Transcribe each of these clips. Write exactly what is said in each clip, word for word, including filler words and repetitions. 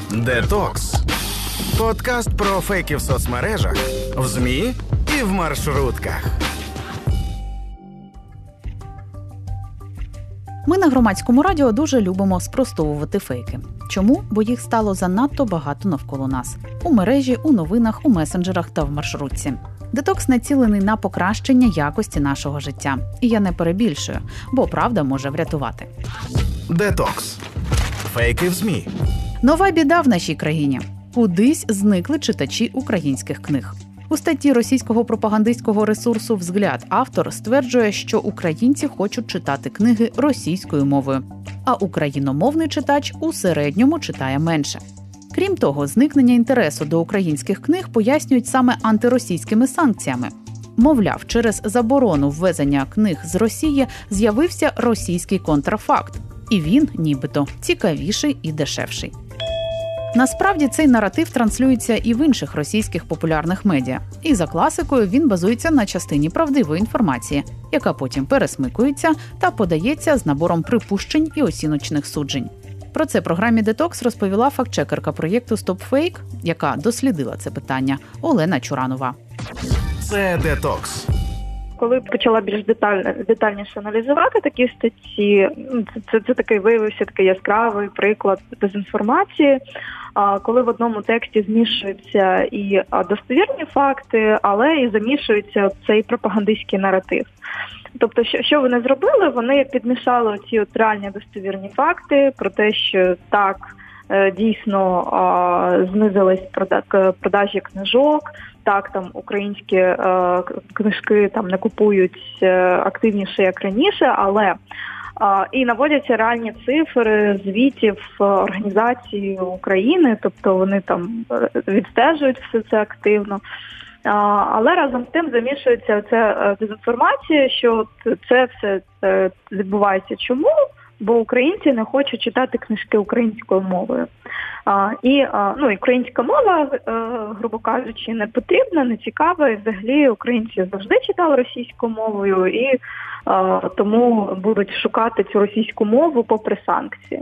Детокс. Подкаст про фейки в соцмережах, в ЗМІ і в маршрутках. Ми на Громадському радіо дуже любимо спростовувати фейки. Чому? Бо їх стало занадто багато навколо нас. У мережі, у новинах, у месенджерах та в маршрутці. Детокс націлений на покращення якості нашого життя. І я не перебільшую, бо правда може врятувати. Детокс. Фейки в ЗМІ. Нова біда в нашій країні. Кудись зникли читачі українських книг. У статті російського пропагандистського ресурсу «Взгляд» автор стверджує, що українці хочуть читати книги російською мовою, а україномовний читач у середньому читає менше. Крім того, зникнення інтересу до українських книг пояснюють саме антиросійськими санкціями. Мовляв, через заборону ввезення книг з Росії з'явився російський контрафакт. І він, нібито, цікавіший і дешевший. Насправді, цей наратив транслюється і в інших російських популярних медіа. І за класикою він базується на частині правдивої інформації, яка потім пересмикується та подається з набором припущень і оціночних суджень. Про це програмі «Детокс» розповіла фактчекерка проєкту «Стопфейк», яка дослідила це питання, Олена Чуранова. Це «Детокс». Коли почала більш детально, детальніше аналізувати такі статті, це, це, це такий виявився такий яскравий приклад дезінформації, коли в одному тексті змішуються і достовірні факти, але і замішується цей пропагандистський наратив. Тобто, що, що вони зробили? Вони підмішали ці от реальні достовірні факти про те, що так, дійсно знизились продажі книжок, так, там українські е, книжки там не купують е, активніше, як раніше, але е, і наводяться реальні цифри звітів Організації України, тобто вони там відстежують все це активно. Е, але разом з тим замішується ця дезінформація, що це все е, відбувається чому? Бо українці не хочуть читати книжки українською мовою. А, і, а, ну, українська мова, а, грубо кажучи, не потрібна, не цікава, і взагалі українці завжди читали російською мовою, і а, тому будуть шукати цю російську мову попри санкції.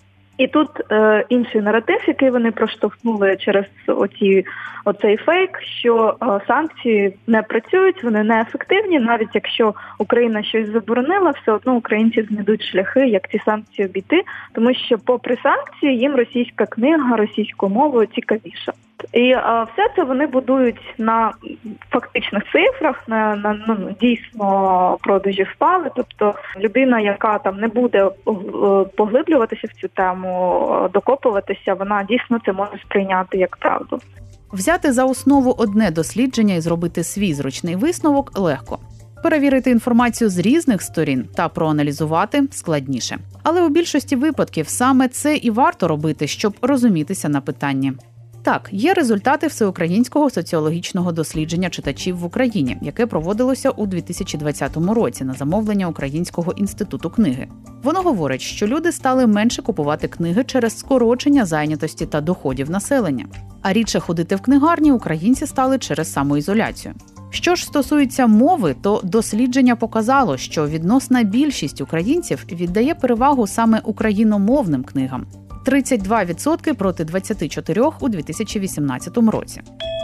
І тут е, інший наратив, який вони проштовхнули через оці, оцей фейк, що е, санкції не працюють, вони неефективні, навіть якщо Україна щось заборонила, все одно українці знайдуть шляхи, як ці санкції обійти, тому що попри санкції їм російська книга російською мовою цікавіша. І а, все це вони будують на фактичних цифрах, на, на ну, дійсно продажі впали. Тобто людина, яка там не буде поглиблюватися в цю тему, докопуватися, вона дійсно це може сприйняти як правду. Взяти за основу одне дослідження і зробити свій зручний висновок легко. Перевірити інформацію з різних сторін та проаналізувати складніше. Але у більшості випадків саме це і варто робити, щоб розумітися на питанні. Так, є результати всеукраїнського соціологічного дослідження читачів в Україні, яке проводилося у дві тисячі двадцятому році на замовлення Українського інституту книги. Воно говорить, що люди стали менше купувати книги через скорочення зайнятості та доходів населення. А рідше ходити в книгарні українці стали через самоізоляцію. Що ж стосується мови, то дослідження показало, що відносна більшість українців віддає перевагу саме україномовним книгам. тридцять два відсотки проти двадцять чотири відсотки у дві тисячі вісімнадцятому році.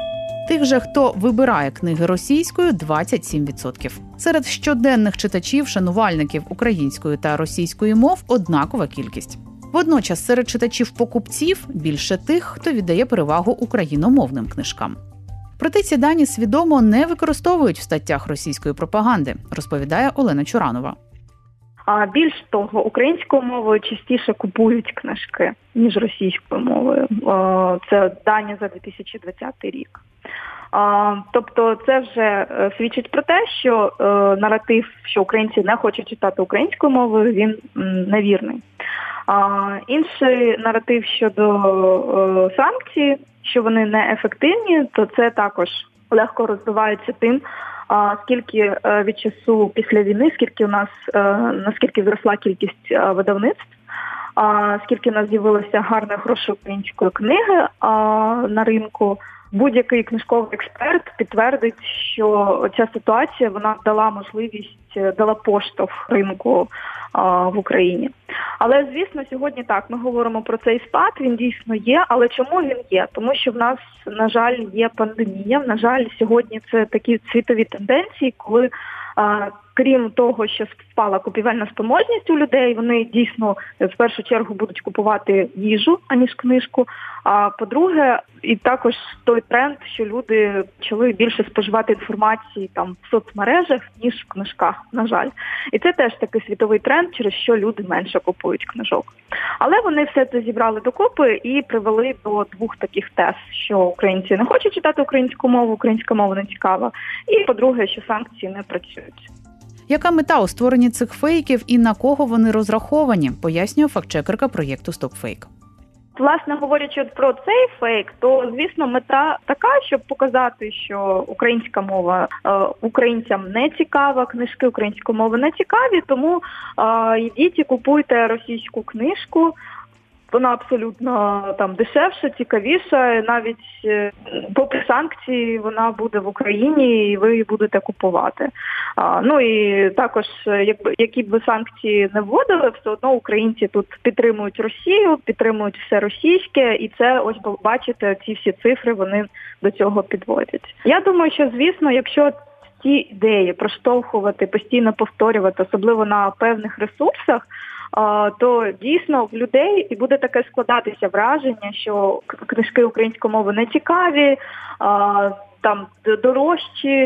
Тих же, хто вибирає книги російською – двадцять сім відсотків. Серед щоденних читачів, шанувальників української та російської мов однакова кількість. Водночас серед читачів-покупців більше тих, хто віддає перевагу україномовним книжкам. Проте ці дані свідомо не використовують в статтях російської пропаганди, розповідає Олена Чуранова. А більш того, українською мовою частіше купують книжки, ніж російською мовою. Це дані за дві тисячі двадцятий рік. Тобто це вже свідчить про те, що наратив, що українці не хочуть читати українською мовою, він невірний. Інший наратив щодо санкцій, що вони неефективні, то це також легко розвивається тим, скільки від часу після війни, скільки у нас, наскільки зросла кількість видавництв, скільки у нас з'явилося гарної, хорошої української книги на ринку, будь-який книжковий експерт підтвердить, що ця ситуація, вона дала можливість, дала поштовх ринку а, в Україні. Але, звісно, сьогодні так, ми говоримо про цей спад, він дійсно є, але чому він є? Тому що в нас, на жаль, є пандемія, на жаль, сьогодні це такі світові тенденції, коли а, крім того, що впала купівельна спроможність у людей, вони дійсно в першу чергу будуть купувати їжу, аніж книжку. А по-друге, і також той тренд, що люди почали більше споживати інформації там в соцмережах, ніж в книжках, на жаль. І це теж такий світовий тренд, через що люди менше купують книжок. Але вони все це зібрали докупи і привели до двох таких тез, що українці не хочуть читати українську мову, українська мова не цікава, і, по-друге, що санкції не працюють. Яка мета у створенні цих фейків і на кого вони розраховані, пояснює фактчекерка проєкту StopFake. Власне, говорячи про цей фейк, то, звісно, мета така, щоб показати, що українська мова е, українцям не цікава, книжки української мови не цікаві, тому е, йдіть і купуйте російську книжку. Вона абсолютно там дешевша, цікавіша, навіть е, попри санкції вона буде в Україні і ви її будете купувати. А, ну і також, якби які б ви санкції не вводили, все одно українці тут підтримують Росію, підтримують все російське, і це, ось бачите, ці всі цифри, вони до цього підводять. Я думаю, що, звісно, якщо ці ідеї проштовхувати, постійно повторювати, особливо на певних ресурсах, то дійсно в людей і буде таке складатися враження, що книжки української мови не цікаві, там дорожчі,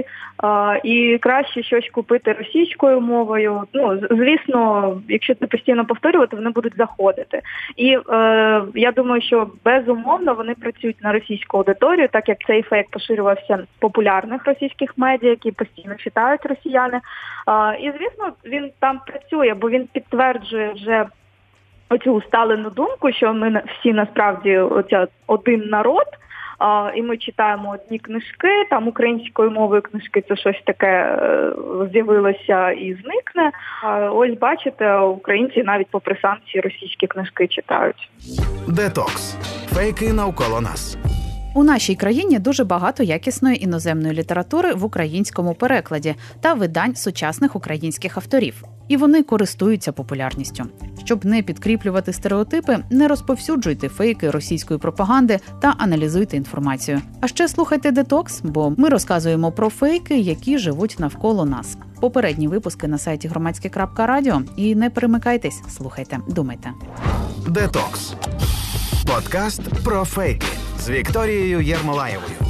і краще щось купити російською мовою. Ну, звісно, якщо це постійно повторювати, вони будуть заходити. І е, я думаю, що безумовно вони працюють на російську аудиторію, так як цей фейк поширювався в популярних російських медіа, які постійно читають росіяни. Е, і, звісно, він там працює, бо він підтверджує вже оцю усталену думку, що ми всі насправді оця один народ, Uh, і ми читаємо одні книжки, там українською мовою книжки це щось таке uh, з'явилося і зникне. Uh, ось бачите, українці навіть попри санкції російські книжки читають. Детокс. Фейки навколо нас. У нашій країні дуже багато якісної іноземної літератури в українському перекладі та видань сучасних українських авторів. І вони користуються популярністю. Щоб не підкріплювати стереотипи, не розповсюджуйте фейки російської пропаганди та аналізуйте інформацію. А ще слухайте Детокс, бо ми розказуємо про фейки, які живуть навколо нас. Попередні випуски на сайті громадське крапка радіо. І не перемикайтесь, слухайте, думайте. Детокс. Подкаст про фейки з Вікторією Єрмолаєвою.